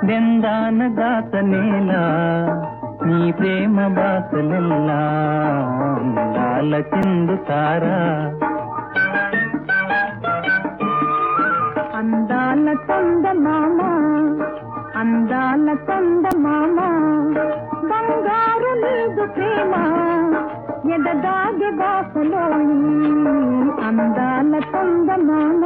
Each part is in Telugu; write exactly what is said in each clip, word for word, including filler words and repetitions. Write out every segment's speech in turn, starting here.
దెందాన దాతనేలా నీ ప్రేమ బాసలెల్లా లాల చిందుతారా అందాల చందమామ అందాల చందమామ బంగారు నీదు ప్రేమ ఎదగాగే బాసలో అందాల చందమామ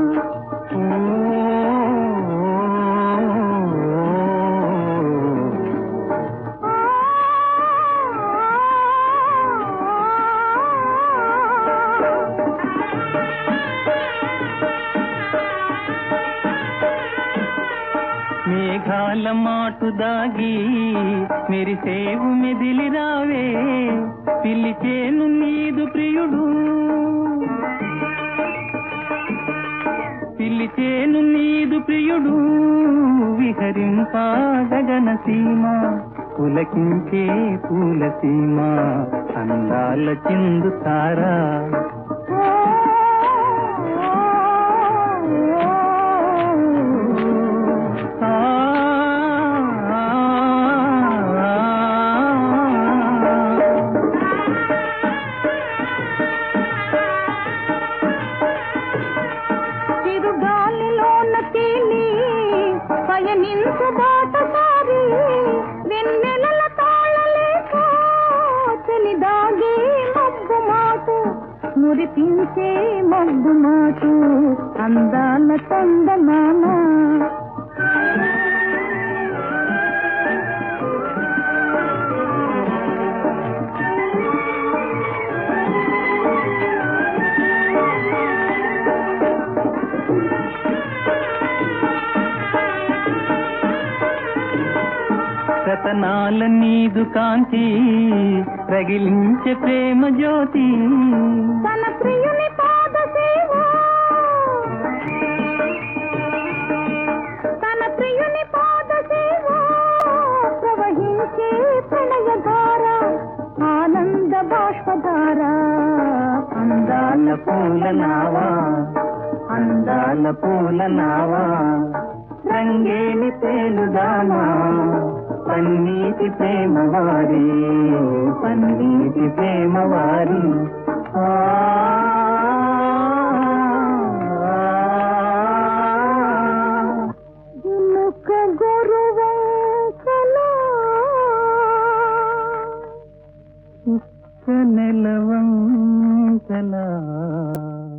మేఘాల మాటు దాగి మెరిసేవు మెదిలి రావే పిలిచేను నీదు ప్రియుడు పిలిచేను నీదు ప్రియుడు విహరింప గగన సీమ పులకించే పూల సీమ అందాల చిందుతారా పయనించు బాటసారి వెన్నెలల తాళలేక చలిదాగే మబ్బు మాటు మురిపించే మబ్బు మాటు అందాల చందమామ రతనాల నీదు కాంతి రగిలించే ప్రేమ జ్యోతి తన ప్రియుని పాద సేవ తన ప్రియుని పాద సేవ ప్రవహించే ప్రణయధార ఆనంద బాష్పధార అందాల పూల నావా అందాల పూల నావా రంగేలి తేలుదామా పన్నీటి ప్రేమవారి పన్నీటి ప్రేమవారి ముఖ గురువంకలా నెలవంకలా